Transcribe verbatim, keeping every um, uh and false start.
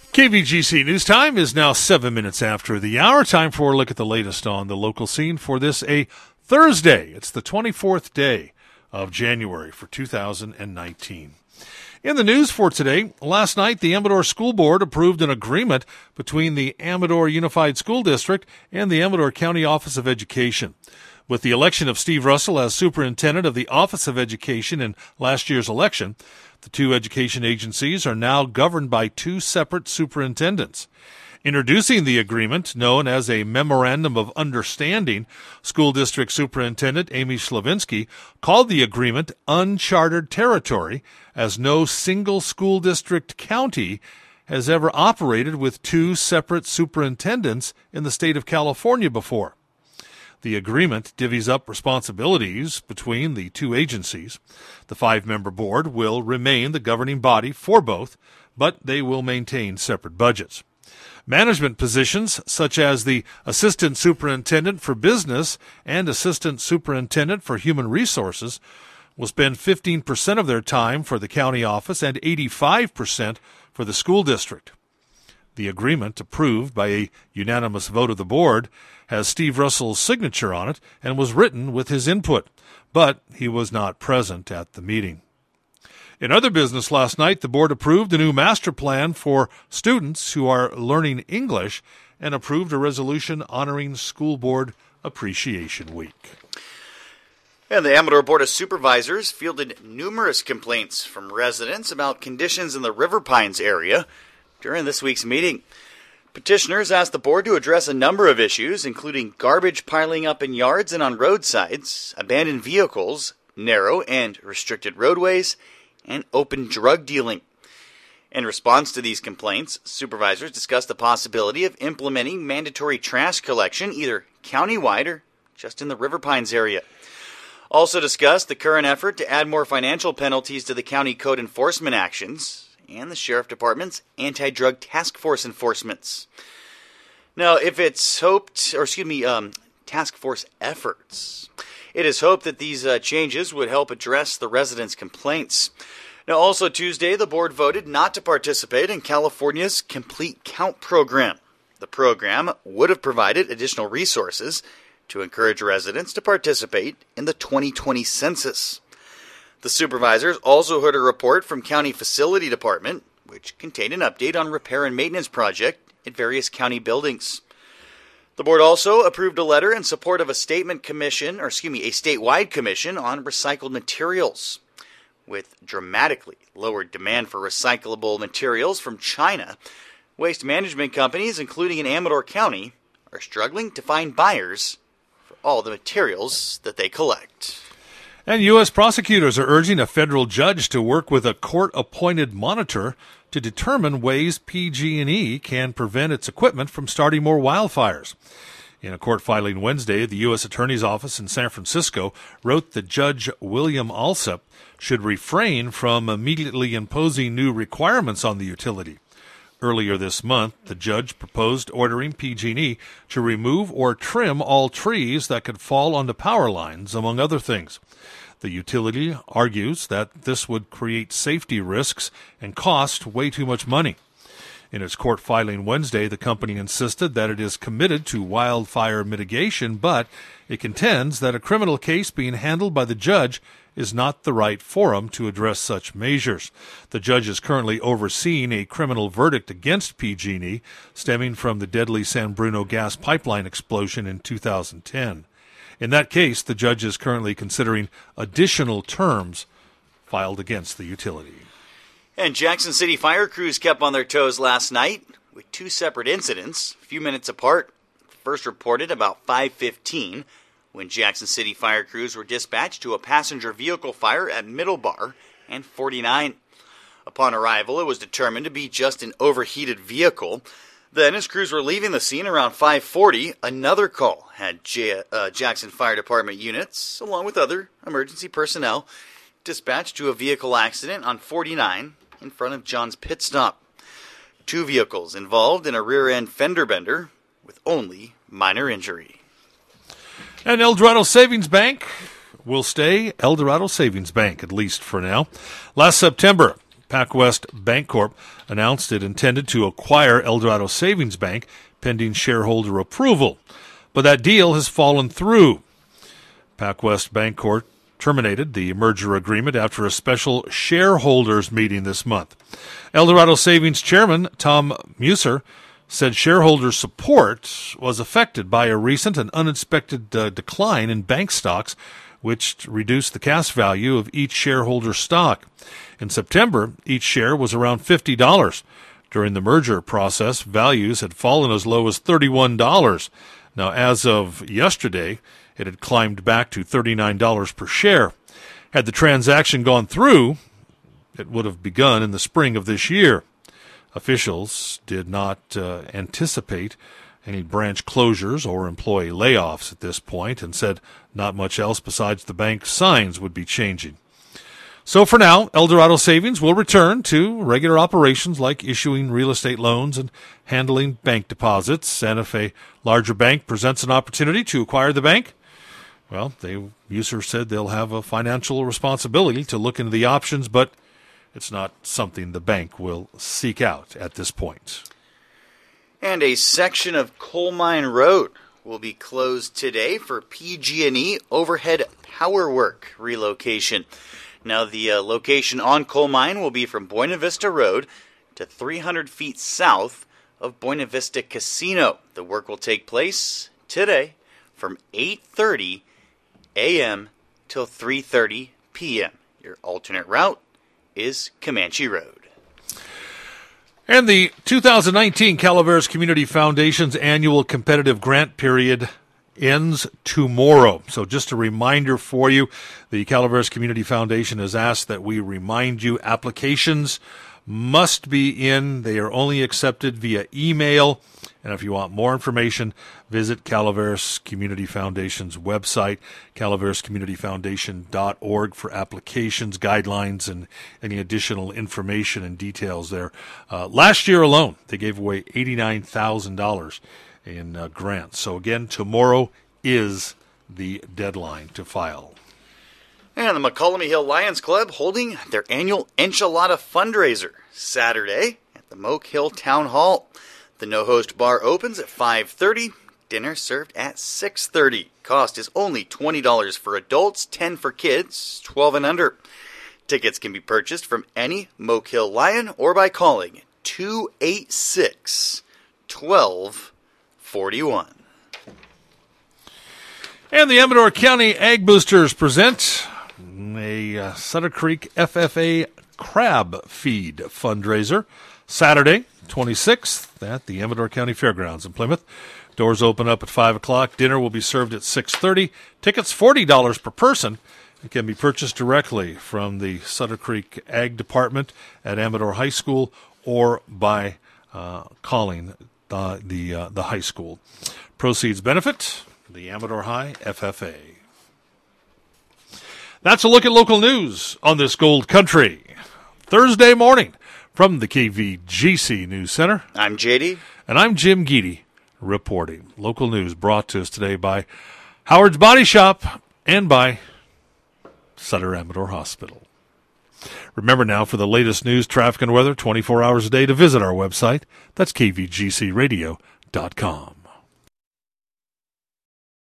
K V G C News Time is now seven minutes after the hour. Time for a look at the latest on the local scene for this, a Thursday. It's the twenty-fourth day of January for two thousand nineteen. In the news for today, last night the Amador School Board approved an agreement between the Amador Unified School District and the Amador County Office of Education. With the election of Steve Russell as superintendent of the Office of Education in last year's election, the two education agencies are now governed by two separate superintendents. Introducing the agreement, known as a Memorandum of Understanding, School District Superintendent Amy Slavinsky called the agreement uncharted territory, as no single school district county has ever operated with two separate superintendents in the state of California before. The agreement divvies up responsibilities between the two agencies. The five-member board will remain the governing body for both, but they will maintain separate budgets. Management positions, such as the Assistant Superintendent for Business and Assistant Superintendent for Human Resources, will spend fifteen percent of their time for the county office and eighty-five percent for the school district. The agreement, approved by a unanimous vote of the board, has Steve Russell's signature on it and was written with his input, but he was not present at the meeting. In other business last night, the board approved a new master plan for students who are learning English and approved a resolution honoring School Board Appreciation Week. And the Amador Board of Supervisors fielded numerous complaints from residents about conditions in the River Pines area during this week's meeting. Petitioners asked the board to address a number of issues, including garbage piling up in yards and on roadsides, abandoned vehicles, narrow and restricted roadways, and open drug dealing. In response to these complaints, supervisors discussed the possibility of implementing mandatory trash collection either countywide or just in the River Pines area. Also discussed the current effort to add more financial penalties to the county code enforcement actions and the Sheriff Department's anti-drug task force enforcements. Now, if it's hoped, or excuse me, um, task force efforts, it is hoped that these uh, changes would help address the residents' complaints. Now, also Tuesday, the board voted not to participate in California's Complete Count program. The program would have provided additional resources to encourage residents to participate in the twenty twenty census. The supervisors also heard a report from County Facility Department, which contained an update on repair and maintenance project at various county buildings. The board also approved a letter in support of a statement commission, or excuse me, a statewide commission on recycled materials. With dramatically lowered demand for recyclable materials from China, waste management companies, including in Amador County, are struggling to find buyers for all the materials that they collect. And U S prosecutors are urging a federal judge to work with a court-appointed monitor to determine ways P G and E can prevent its equipment from starting more wildfires. In a court filing Wednesday, the U S Attorney's Office in San Francisco wrote that Judge William Alsup should refrain from immediately imposing new requirements on the utility. Earlier this month, the judge proposed ordering P G and E to remove or trim all trees that could fall onto power lines, among other things. The utility argues that this would create safety risks and cost way too much money. In its court filing Wednesday, the company insisted that it is committed to wildfire mitigation, but it contends that a criminal case being handled by the judge is not the right forum to address such measures. The judge is currently overseeing a criminal verdict against P G and E stemming from the deadly San Bruno gas pipeline explosion in two thousand ten. In that case, the judge is currently considering additional terms filed against the utility. And Jackson City fire crews kept on their toes last night with two separate incidents, a few minutes apart. First reported about five fifteen when Jackson City fire crews were dispatched to a passenger vehicle fire at Middle Bar and forty-nine. Upon arrival, it was determined to be just an overheated vehicle. Then, as crews were leaving the scene around five forty, another call had J- uh, Jackson Fire Department units, along with other emergency personnel, dispatched to a vehicle accident on forty-nine in front of John's Pit Stop. Two vehicles involved in a rear-end fender bender with only minor injury. And El Dorado Savings Bank will stay El Dorado Savings Bank, at least for now. Last September, PacWest Bancorp announced it intended to acquire Eldorado Savings Bank pending shareholder approval, but that deal has fallen through. PacWest Bancorp terminated the merger agreement after a special shareholders meeting this month. Eldorado Savings Chairman Tom Musser said shareholder support was affected by a recent and unexpected uh, decline in bank stocks, which reduced the cash value of each shareholder stock. In September, each share was around fifty dollars. During the merger process, values had fallen as low as thirty-one dollars. Now, as of yesterday, it had climbed back to thirty-nine dollars per share. Had the transaction gone through, it would have begun in the spring of this year. Officials did not uh, anticipate any branch closures or employee layoffs at this point and said not much else besides the bank's signs would be changing. So for now, Eldorado Savings will return to regular operations like issuing real estate loans and handling bank deposits. And if a larger bank presents an opportunity to acquire the bank, well, they, Musser said they'll have a financial responsibility to look into the options, but it's not something the bank will seek out at this point. And a section of Coal Mine Road will be closed today for P G and E overhead power work relocation. Now, the uh, location on Coal Mine will be from Buena Vista Road to three hundred feet south of Buena Vista Casino. The work will take place today from eight thirty a.m. till three thirty p.m. Your alternate route is Comanche Road. And the two thousand nineteen Calaveras Community Foundation's annual competitive grant period ends tomorrow. So just a reminder for you, the Calaveras Community Foundation has asked that we remind you applications must be in. They are only accepted via email. And if you want more information, visit Calaveras Community Foundation's website, calaveras community foundation dot org, for applications, guidelines, and any additional information and details there. Uh, last year alone, they gave away eighty-nine thousand dollars in uh, grants. So again, tomorrow is the deadline to file. And the McCollum Hill Lions Club holding their annual enchilada fundraiser Saturday at the Moke Hill Town Hall. The no-host bar opens at five thirty. Dinner served at six thirty. Cost is only twenty dollars for adults, ten dollars for kids, twelve and under. Tickets can be purchased from any Moke Hill Lion or by calling two eight six, one two four one. And the Amador County Ag Boosters present a uh, Sutter Creek F F A crab feed fundraiser Saturday, twenty-sixth, at the Amador County Fairgrounds in Plymouth. Doors open up at five o'clock. Dinner will be served at six thirty. Tickets forty dollars per person. It can be purchased directly from the Sutter Creek Ag Department at Amador High School or by uh, calling uh, the uh, the high school. Proceeds benefit the Amador High F F A. That's a look at local news on this Gold Country Thursday morning from the K V G C News Center. I'm J D. And I'm Jim Geedy reporting. Local news brought to us today by Howard's Body Shop and by Sutter Amador Hospital. Remember now, for the latest news, traffic, and weather twenty-four hours a day, to visit our website. That's K V G C radio dot com.